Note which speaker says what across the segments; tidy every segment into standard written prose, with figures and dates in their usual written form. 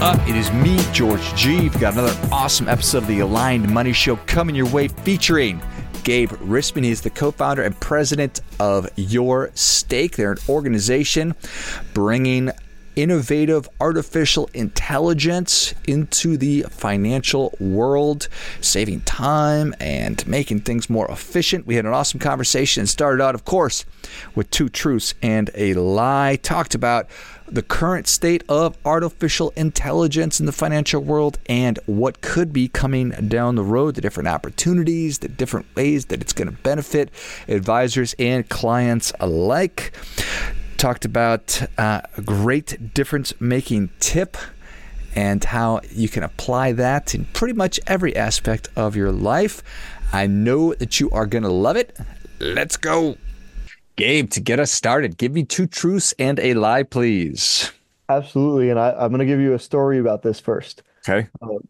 Speaker 1: up? It is me, George G. We've got another awesome episode of the Aligned Money Show coming your way featuring Gabe Rispin. He is the co-founder and president of Your Stake. They're an organization bringing innovative artificial intelligence into the financial world, saving time and making things more efficient. We had an awesome conversation and started out, of course, with two truths and a lie. Talked about the current state of artificial intelligence in the financial world and what could be coming down the road, the different opportunities, the different ways that it's going to benefit advisors and clients alike. Talked about a great difference-making tip and how you can apply that in pretty much every aspect of your life. I know that you are going to love it. Let's go. Gabe, to get us started, give me two truths and a lie, please.
Speaker 2: Absolutely. And I'm going to give you a story about this first.
Speaker 1: Okay.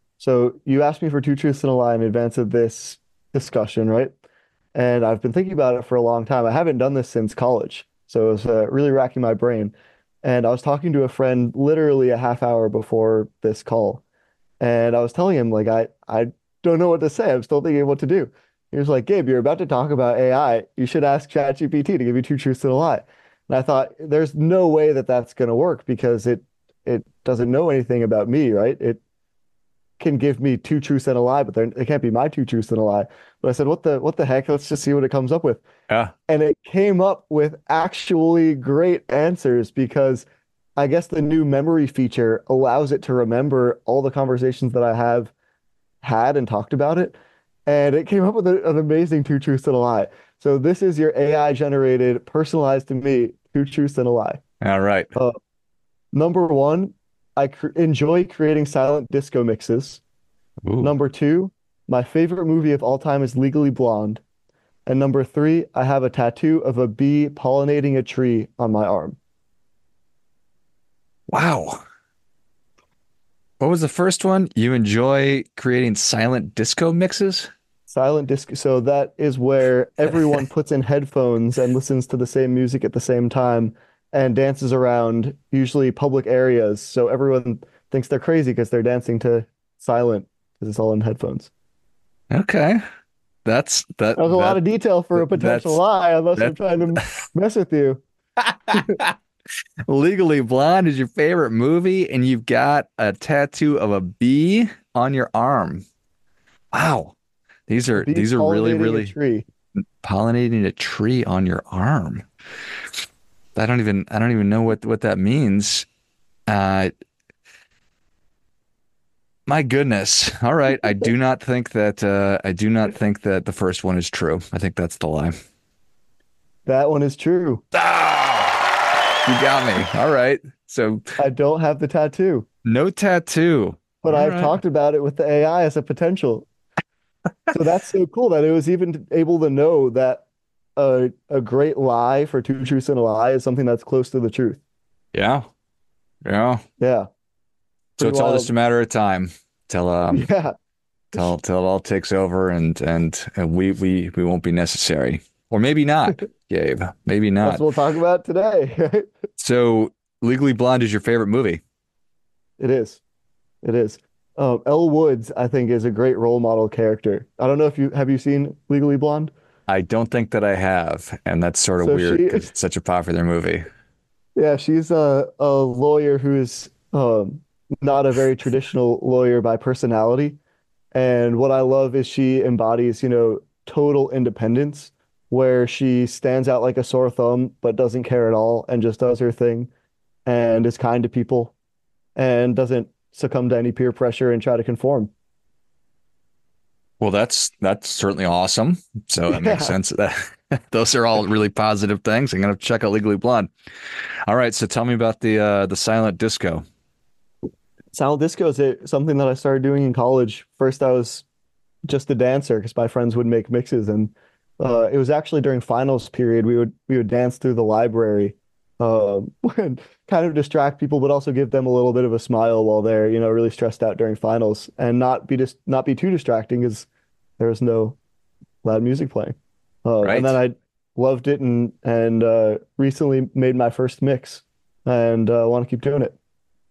Speaker 2: So you asked me for two truths and a lie in advance of this discussion, right? And I've been thinking about it for a long time. I haven't done this since college. So it was really racking my brain. And I was talking to a friend literally a half hour before this call. And I was telling him, like, I don't know what to say. I'm still thinking of what to do. He was like, Gabe, you're about to talk about AI. You should ask ChatGPT to give you two truths and a lie. And I thought, there's no way that that's going to work because it doesn't know anything about me, right? It can give me two truths and a lie, but it can't be my two truths and a lie. But I said, what the heck? Let's just see what it comes up with.
Speaker 1: Yeah.
Speaker 2: And it came up with actually great answers because I guess the new memory feature allows it to remember all the conversations that I have had and talked about it. And it came up with an amazing two truths and a lie. So this is your AI generated, personalized to me, two truths and a lie.
Speaker 1: All right.
Speaker 2: Number one, I enjoy creating silent disco mixes.
Speaker 1: Ooh.
Speaker 2: Number two, my favorite movie of all time is Legally Blonde. And number three, I have a tattoo of a bee pollinating a tree on my arm.
Speaker 1: Wow. What was the first one? You enjoy creating silent disco mixes?
Speaker 2: Silent disco. So that is where everyone puts in headphones and listens to the same music at the same time and dances around usually public areas. So everyone thinks they're crazy because they're dancing to silent because it's all in headphones.
Speaker 1: Okay. That
Speaker 2: was a lot of detail for a potential lie, unless I'm trying to mess with you.
Speaker 1: Legally Blonde is your favorite movie, and you've got a tattoo of a bee on your arm. Wow. These are really pollinating a tree on your arm. I don't even know what that means. My goodness. All right. I do not think that the first one is true. I think that's the lie.
Speaker 2: That one is true.
Speaker 1: You got me. All right. So
Speaker 2: I don't have the tattoo.
Speaker 1: No tattoo.
Speaker 2: But I've talked about it with the AI as a potential. So that's so cool that it was even able to know that a great lie for two truths and a lie is something that's close to the truth.
Speaker 1: Yeah. Yeah.
Speaker 2: Yeah.
Speaker 1: So it's all just a matter of time till it all takes over and we won't be necessary. Or maybe not, Gabe. Maybe not.
Speaker 2: That's what we'll talk about today.
Speaker 1: So Legally Blonde is your favorite movie?
Speaker 2: It is. It is. Elle Woods, I think, is a great role model character. I don't know if have you seen Legally Blonde?
Speaker 1: I don't think that I have, and that's sort of weird because it's such a popular movie.
Speaker 2: Yeah, she's a lawyer who is not a very traditional lawyer by personality. And what I love is she embodies, total independence, where she stands out like a sore thumb, but doesn't care at all and just does her thing and is kind to people and doesn't succumb to any peer pressure and try to conform.
Speaker 1: Well, that's certainly awesome. So that makes sense. Those are all really positive things. I'm going to check out Legally Blonde. All right. So tell me about the silent disco.
Speaker 2: Silent disco is something that I started doing in college. First, I was just a dancer because my friends would make mixes, and it was actually during finals period. We would dance through the library, and kind of distract people, but also give them a little bit of a smile while they're really stressed out during finals, and not be too distracting because there was no loud music playing.
Speaker 1: Right.
Speaker 2: And then I loved it and recently made my first mix, and want to keep doing it.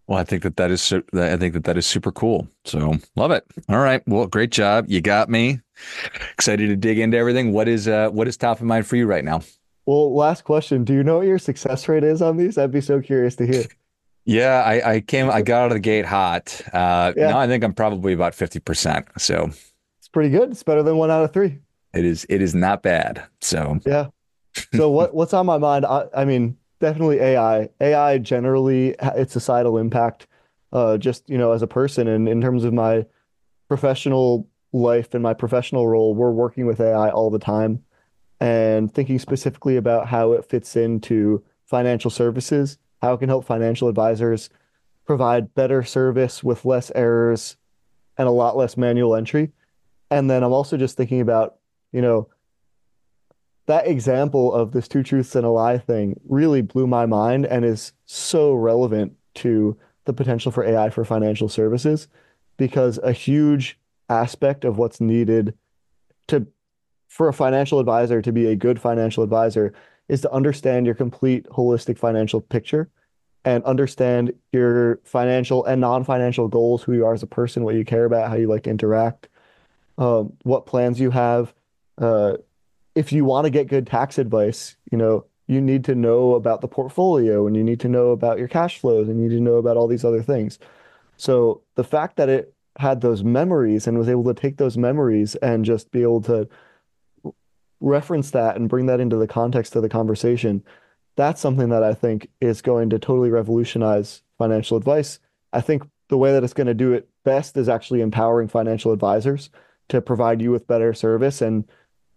Speaker 1: Well, I think that is super cool. So love it. All right. Well, great job. You got me excited to dig into everything. What is top of mind for you right now?
Speaker 2: Well, last question. Do you know what your success rate is on these? I'd be so curious to hear.
Speaker 1: Yeah, I got out of the gate hot. Now
Speaker 2: Yeah,
Speaker 1: I think I'm probably about 50%. So
Speaker 2: it's pretty good. It's better than 1 out of 3.
Speaker 1: it is not bad. So
Speaker 2: Yeah. So what's on my mind? I mean, definitely AI. AI generally, its societal impact, just, as a person and in terms of my professional life and my professional role, we're working with AI all the time and thinking specifically about how it fits into financial services, how it can help financial advisors provide better service with less errors and a lot less manual entry. And then I'm also just thinking about, you know, that example of this two truths and a lie thing really blew my mind and is so relevant to the potential for AI for financial services because a huge aspect of what's needed to for a financial advisor to be a good financial advisor is to understand your complete holistic financial picture and understand your financial and non-financial goals, who you are as a person, what you care about, how you like to interact, what plans you have. Uh, if you want to get good tax advice, you need to know about the portfolio and you need to know about your cash flows and you need to know about all these other things. So the fact that it had those memories and was able to take those memories and just be able to reference that and bring that into the context of the conversation, that's something that I think is going to totally revolutionize financial advice. I think the way that it's going to do it best is actually empowering financial advisors to provide you with better service. And,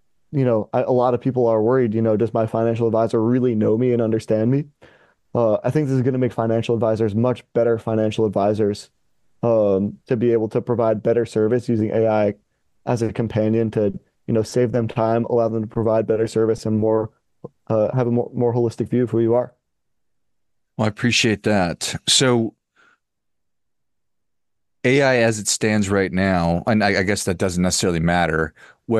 Speaker 2: a lot of people are worried, does my financial advisor really know me and understand me? I think this is going to make financial advisors much better financial advisors, to be able to provide better service using AI as a companion to, save them time, allow them to provide better service and have a more holistic view of who you are.
Speaker 1: well, I appreciate that. So AI as it stands right now, and I guess that doesn't necessarily matter.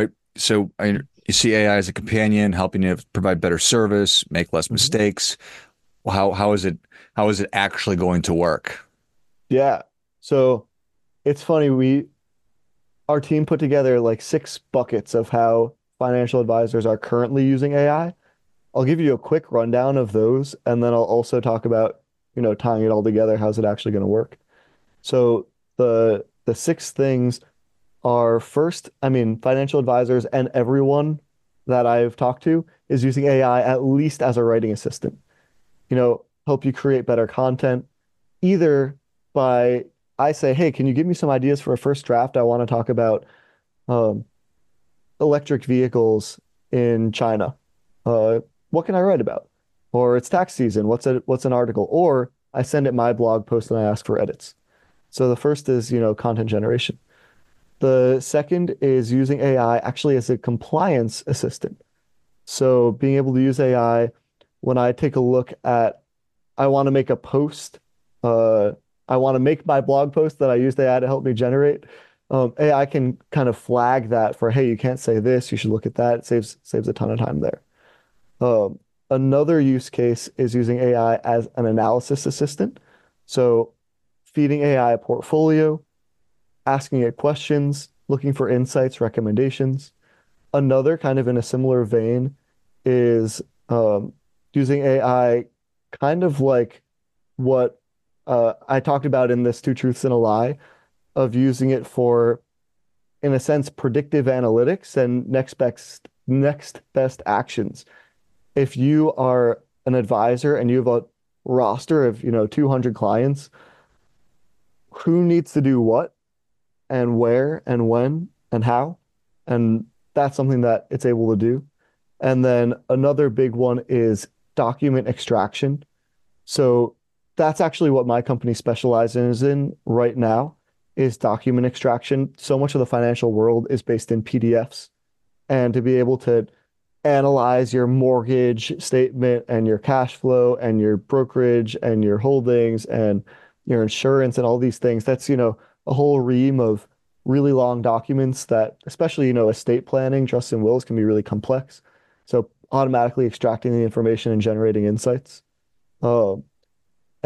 Speaker 1: You see AI as a companion, helping you provide better service, make less
Speaker 2: Mhm.
Speaker 1: mistakes. Well, how is it actually going to work?
Speaker 2: Yeah. So it's funny, our team put together like 6 buckets of how financial advisors are currently using AI. I'll give you a quick rundown of those, and then I'll also talk about, tying it all together. How's it actually going to work? So the 6 things are first, I mean, financial advisors and everyone that I've talked to is using AI at least as a writing assistant. Help you create better content, either by I say, hey, can you give me some ideas for a first draft? I want to talk about um, electric vehicles in China. What can I write about? Or it's tax season. What's an article? Or I send it my blog post and I ask for edits. So the first is, content generation. The second is using AI actually as a compliance assistant. So being able to use AI when I take a look at, I want to make a post, uh, I want to make my blog post that I used AI to help me generate. AI can kind of flag that for, hey, you can't say this, you should look at that. It saves a ton of time there. Um, Another use case is using AI as an analysis assistant. So feeding AI a portfolio, asking it questions, looking for insights, recommendations. Another kind of in a similar vein is using AI kind of like what I talked about in this Two Truths and a Lie of using it for, in a sense, predictive analytics and next best actions. If you are an advisor and you have a roster of, 200 clients, who needs to do what and where and when and how? And that's something that it's able to do. And then another big one is document extraction. So that's actually what my company specializes in right now is document extraction. So much of the financial world is based in PDFs. And to be able to analyze your mortgage statement and your cash flow and your brokerage and your holdings and your insurance and all these things, that's, a whole ream of really long documents that, especially, estate planning, trusts and wills can be really complex. So automatically extracting the information and generating insights. Um,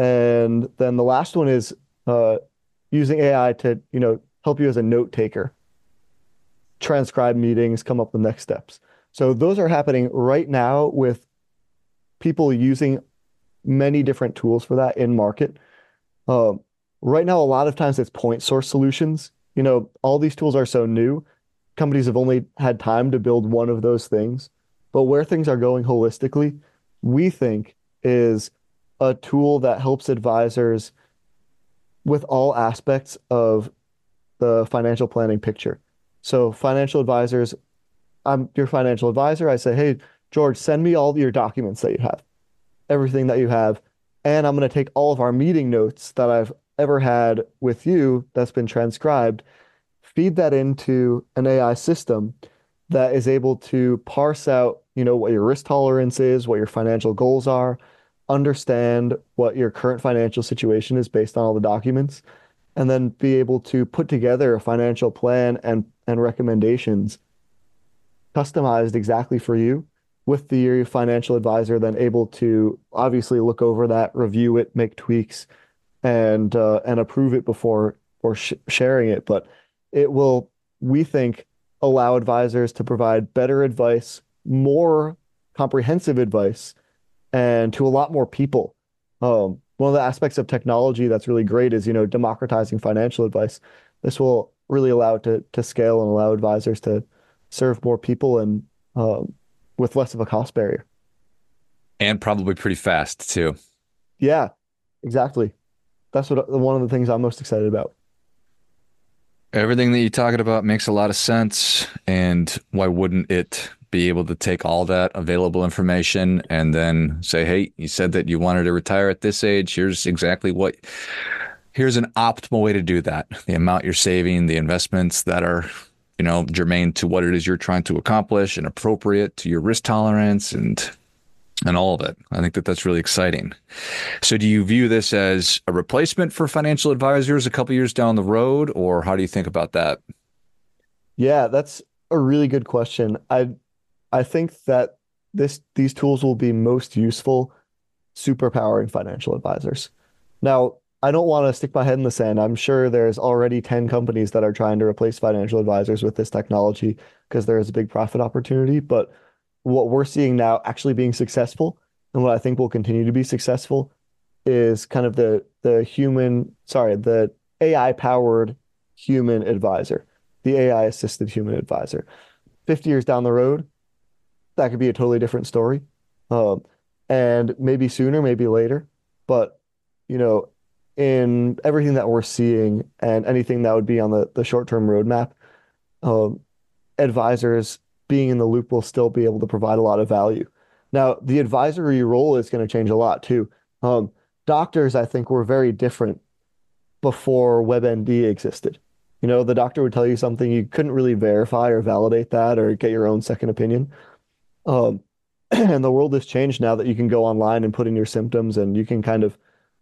Speaker 2: And then the last one is uh, using AI to, help you as a note taker, transcribe meetings, come up with next steps. So those are happening right now with people using many different tools for that in market. Um, right now, a lot of times it's point source solutions. All these tools are so new. Companies have only had time to build one of those things. But where things are going holistically, we think is a tool that helps advisors with all aspects of the financial planning picture. So financial advisors, I'm your financial advisor. I say, hey, George, send me all your documents that you have, everything that you have. And I'm going to take all of our meeting notes that I've ever had with you that's been transcribed, feed that into an AI system that is able to parse out, what your risk tolerance is, what your financial goals are, understand what your current financial situation is based on all the documents, and then be able to put together a financial plan and recommendations customized exactly for you with the financial advisor then able to obviously look over that, review it, make tweaks, and approve it before or sh sharing it. But it will, we think, allow advisors to provide better advice, more comprehensive advice, and to a lot more people. One of the aspects of technology that's really great is, democratizing financial advice. This will really allow it to scale and allow advisors to serve more people and with less of a cost barrier.
Speaker 1: And probably pretty fast too.
Speaker 2: Yeah, exactly. That's one of the things I'm most excited about.
Speaker 1: Everything that you're talking about makes a lot of sense. And why wouldn't it be able to take all that available information and then say, hey, you said that you wanted to retire at this age. Here's an optimal way to do that. The amount you're saving, the investments that are, germane to what it is you're trying to accomplish and appropriate to your risk tolerance and all of it. I think that that's really exciting. So do you view this as a replacement for financial advisors a couple years down the road, or how do you think about that?
Speaker 2: Yeah, that's a really good question. I think that these tools will be most useful superpowering financial advisors. Now, I don't want to stick my head in the sand. I'm sure there's already 10 companies that are trying to replace financial advisors with this technology because there is a big profit opportunity. But what we're seeing now actually being successful, and what I think will continue to be successful, is kind of the AI powered human advisor, the AI assisted human advisor. 50 years down the road, that could be a totally different story. Um, and maybe sooner, maybe later. But, you know, in everything that we're seeing and anything that would be on the short-term roadmap, um, advisors being in the loop will still be able to provide a lot of value. Now, the advisory role is going to change a lot too. Um, doctors, I think, were very different before WebMD existed. The doctor would tell you something, you couldn't really verify or validate that or get your own second opinion. Um, and the world has changed now that you can go online and put in your symptoms and you can kind of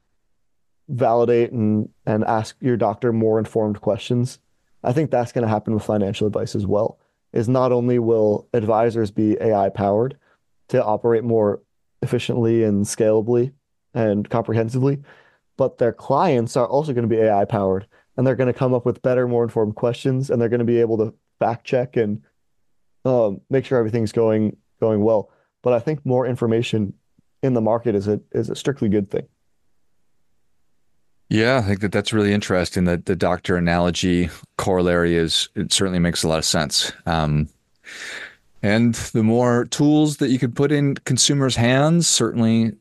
Speaker 2: validate and ask your doctor more informed questions. I think that's going to happen with financial advice as well. Is not only will advisors be AI powered to operate more efficiently and scalably and comprehensively, but their clients are also going to be AI powered and they're going to come up with better, more informed questions and they're going to be able to fact check and make sure everything's going well. But I think more information in the market is a strictly good thing.
Speaker 1: Yeah, I think that that's really interesting. That the doctor analogy corollary it certainly makes a lot of sense. And the more tools that you can put in consumers' hands, certainly,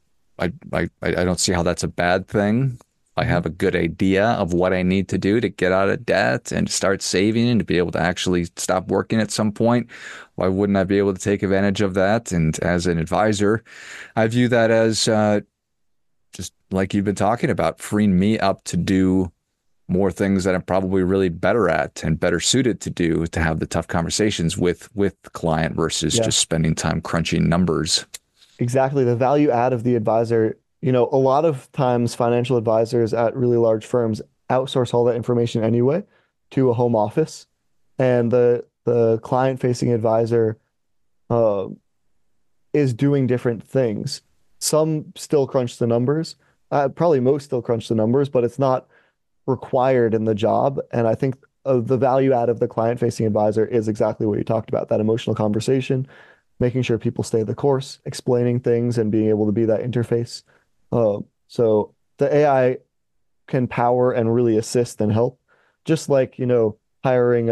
Speaker 1: I don't see how that's a bad thing. I
Speaker 2: Mhm.
Speaker 1: have a good idea of what I need to do to get out of debt and start saving and to be able to actually stop working at some point. Why wouldn't I be able to take advantage of that? And as an advisor, I view that as just like you've been talking about, freeing me up to do more things that I'm probably really better at and better suited to do to have the tough conversations with the client versus
Speaker 2: Yeah,
Speaker 1: just spending time crunching numbers.
Speaker 2: exactly. The value add of the advisor, a lot of times financial advisors at really large firms outsource all that information anyway to a home office, and the client facing advisor uh, is doing different things. Some still crunch the numbers. Probably most still crunch the numbers, but it's not required in the job. And I think the value add of the client-facing advisor is exactly what you talked about, that emotional conversation, making sure people stay the course, explaining things, and being able to be that interface. So the AI can power and really assist and help, just like, hiring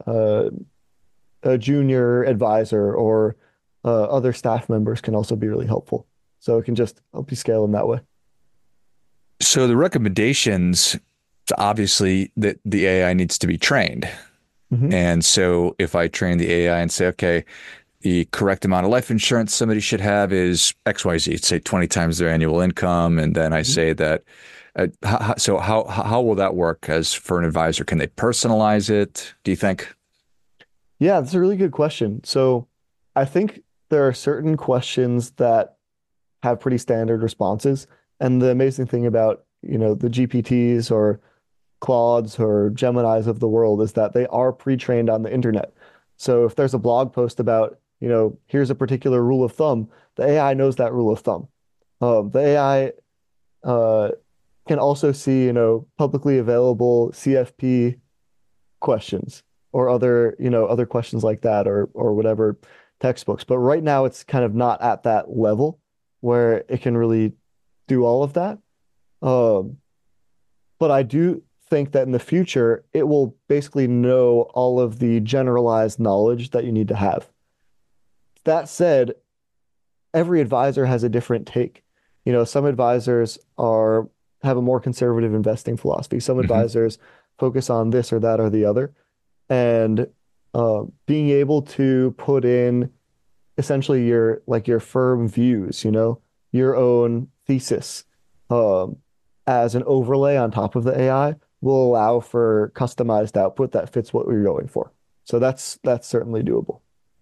Speaker 2: a junior advisor or other staff members can also be really helpful. So it can just help you scale in that way.
Speaker 1: So the recommendations, obviously, that the AI needs to be trained.
Speaker 2: Hmm.
Speaker 1: And so if I train the AI and say, okay, the correct amount of life insurance somebody should have is XYZ, say 20 times their annual income. And then I say that, so how will that work as for an advisor? Can they personalize it, do you think?
Speaker 2: Yeah, that's a really good question. So I think there are certain questions that have pretty standard responses. And the amazing thing about, the GPTs or Claudes or Geminis of the world is that they are pre-trained on the internet. So if there's a blog post about, here's a particular rule of thumb, the AI knows that rule of thumb. The AI uh, can also see, publicly available CFP questions or other questions like that or whatever textbooks. But right now it's kind of not at that level where it can really do all of that. Um, but I do think that in the future, it will basically know all of the generalized knowledge that you need to have. That said, every advisor has a different take. Some advisors are have a more conservative investing philosophy. Some
Speaker 1: Hmm.
Speaker 2: advisors focus on this or that or the other. And being able to put in essentially your firm views, your own thesis, um, as an overlay on top of the AI will allow for customized output that fits what we're going for. So that's certainly doable.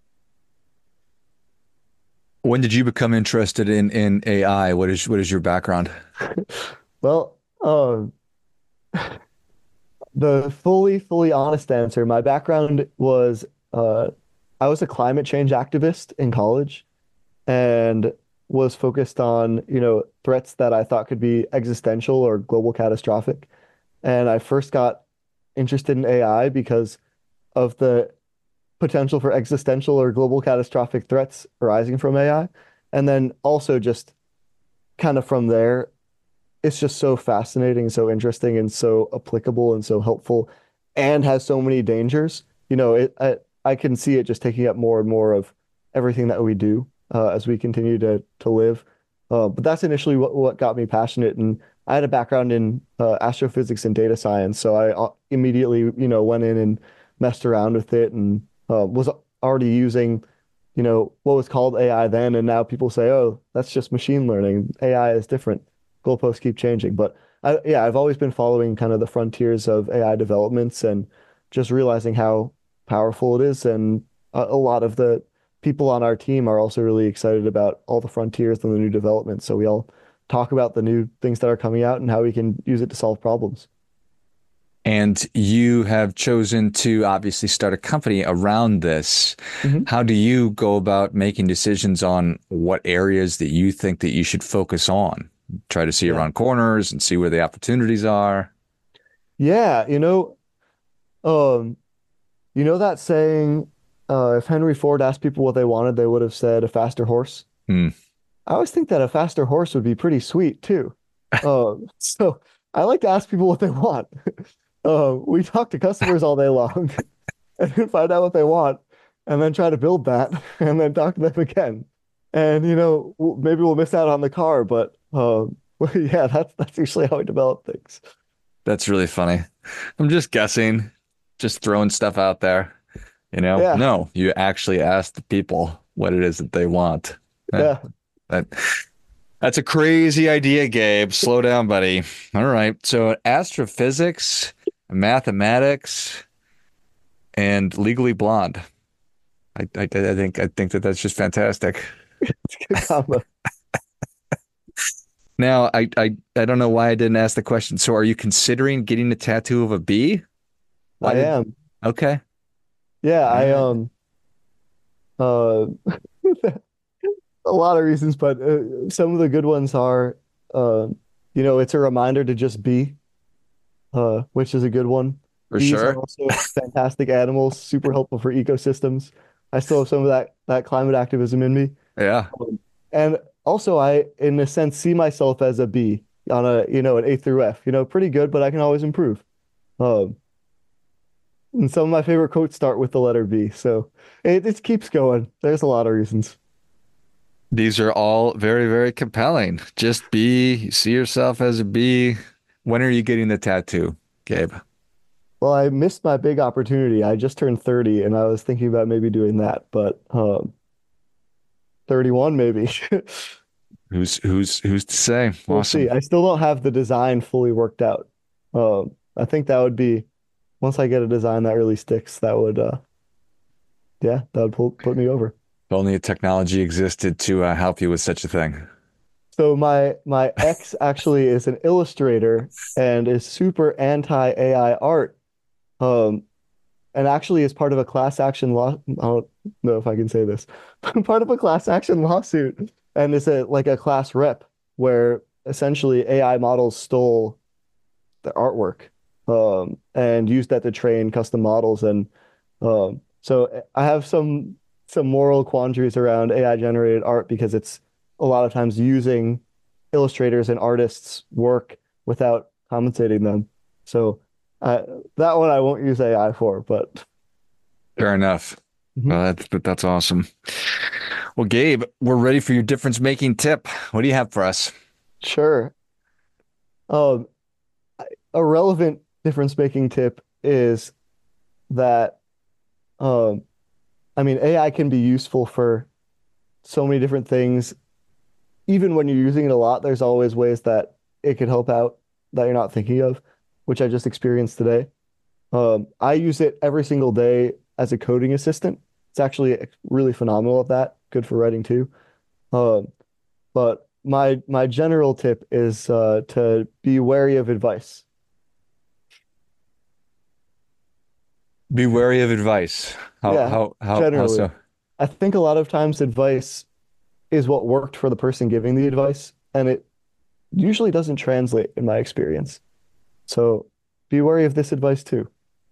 Speaker 1: When did you become interested in AI? What is your background?
Speaker 2: Well, the fully honest answer, my background was I was a climate change activist in college and was focused on, threats that I thought could be existential or global catastrophic. And I first got interested in AI because of the potential for existential or global catastrophic threats arising from AI. And then also just kind of from there, it's just so fascinating, so interesting, and so applicable and so helpful, and has so many dangers. I can see it just taking up more and more of everything that we do as we continue to live. But that's initially what got me passionate, and I had a background in astrophysics and data science, so I immediately, went in and messed around with it, and was already using, what was called AI then, and now people say, oh, that's just machine learning. AI is different. Goalposts keep changing. But yeah, I've always been following kind of the frontiers of AI developments and just realizing how powerful it is. And a lot of the people on our team are also really excited about all the frontiers and the new developments. So we all talk about the new things that are coming out and how we can use it to solve problems.
Speaker 1: And you have chosen to obviously start a company around this.
Speaker 2: Mhm.
Speaker 1: How do you go about making decisions on what areas that you think that you should focus on? Try to see
Speaker 2: Yeah.
Speaker 1: around corners and see where the opportunities are.
Speaker 2: Yeah, um, that saying, if Henry Ford asked people what they wanted, they would have said a faster horse.
Speaker 1: Hmm.
Speaker 2: I always think that a faster horse would be pretty sweet too. So I like to ask people what they want. We talk to customers all day long and then find out what they want, and then try to build that, and then talk to them again. And maybe we'll miss out on the car, but yeah, that's usually how we develop things.
Speaker 1: That's really funny. I'm just guessing, just throwing stuff out there.
Speaker 2: Yeah,
Speaker 1: No, you actually ask the people what it is that they want. Eh,
Speaker 2: yeah.
Speaker 1: that that's a crazy idea, Gabe. Slow down, buddy. All right. So astrophysics, mathematics, and Legally Blonde. I think that that's just fantastic.
Speaker 2: It's a good combo.
Speaker 1: Now, I don't know why I didn't ask the question. So, are you considering getting a tattoo of a bee? Why
Speaker 2: I
Speaker 1: did?
Speaker 2: am.
Speaker 1: Okay.
Speaker 2: Yeah,
Speaker 1: All
Speaker 2: I
Speaker 1: right.
Speaker 2: uh a lot of reasons, but some of the good ones are. it's a reminder to just be, which is a good one.
Speaker 1: For
Speaker 2: Bees are
Speaker 1: sure.
Speaker 2: also fantastic animals, super helpful for ecosystems. I still have some of that climate activism in me.
Speaker 1: Yeah.
Speaker 2: And also I, in a sense, see myself as a B on an A through F, pretty good, but I can always improve. Um, and some of my favorite quotes start with the letter B. So it keeps going. There's a lot of reasons.
Speaker 1: These are all very, very compelling. Just be, see yourself as a bee. When are you getting the tattoo, Gabe?
Speaker 2: Well, I missed my big opportunity. I just turned 30 and I was thinking about maybe doing that, but 31 maybe.
Speaker 1: Who's to say?
Speaker 2: We'll see.
Speaker 1: Awesome.
Speaker 2: I still don't have the design fully worked out. I think that would be once I get a design that really sticks, that would yeah, that would put me over.
Speaker 1: If only a technology existed to help you with such a thing.
Speaker 2: So my ex actually is an illustrator and is super anti AI art. Um, and actually is part of a class action law. I don't know if I can say this. Part of a class action lawsuit and is like a class rep where essentially AI models stole the artwork and used that to train custom models. And so I have some moral quandaries around AI generated art because it's a lot of times using illustrators and artists' work without compensating them. So uh, that one I won't use AI for, but
Speaker 1: Fair enough.
Speaker 2: Mhm.
Speaker 1: Well, that's awesome. Well, Gabe, we're ready for your difference making tip. What do you have for us?
Speaker 2: Sure. Um, a relevant difference making tip is that um, I mean AI can be useful for so many different things. Even when you're using it a lot, there's always ways that it could help out that you're not thinking of, which I just experienced today. I use it every single day as a coding assistant. It's actually really phenomenal at that. Good for writing too. Um, but my general tip is to be wary of advice.
Speaker 1: Be wary of advice.
Speaker 2: Yeah,
Speaker 1: How
Speaker 2: generally.
Speaker 1: so?
Speaker 2: I think a lot of times advice is what worked for the person giving the advice, and it usually doesn't translate in my experience. So be wary of this advice too.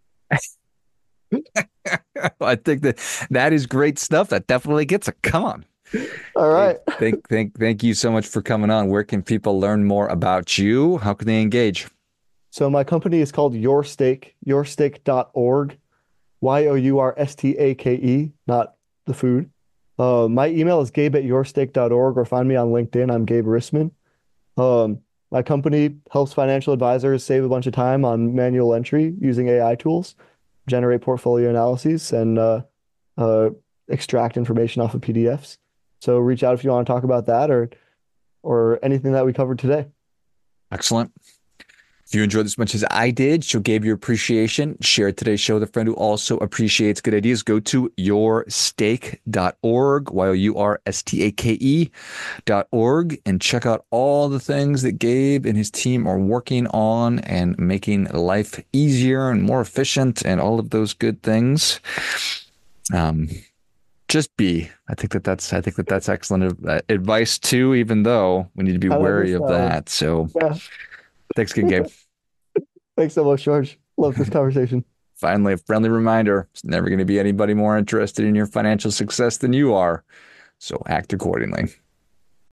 Speaker 1: I think that is great stuff. That definitely gets a come on.
Speaker 2: All
Speaker 1: Gabe,
Speaker 2: right.
Speaker 1: thank you so much for coming on. Where can people learn more about you? How can they engage?
Speaker 2: So my company is called Your Stake, yourstake.org, Yourstake, not the food. My email is gabe@yourstake.org or find me on LinkedIn. I'm Gabe Rissman. My company helps financial advisors save a bunch of time on manual entry using AI tools, generate portfolio analyses, and uh, extract information off of PDFs. So reach out if you want to talk about that or anything that we covered today.
Speaker 1: Excellent. If you enjoyed this as much as I did, show Gabe your appreciation. Share today's show with a friend who also appreciates good ideas. Go to yourstake.org, yourstake.org, and check out all the things that Gabe and his team are working on and making life easier and more efficient and all of those good things. Um, just be. I think that's excellent advice too, even though we need to be
Speaker 2: How did I
Speaker 1: wary
Speaker 2: miss
Speaker 1: of
Speaker 2: that one?
Speaker 1: that. So
Speaker 2: Yeah.
Speaker 1: thanks again, Gabe.
Speaker 2: Thanks so much, George. Love this conversation.
Speaker 1: Finally, a friendly reminder, there's never going to be anybody more interested in your financial success than you are. So act accordingly.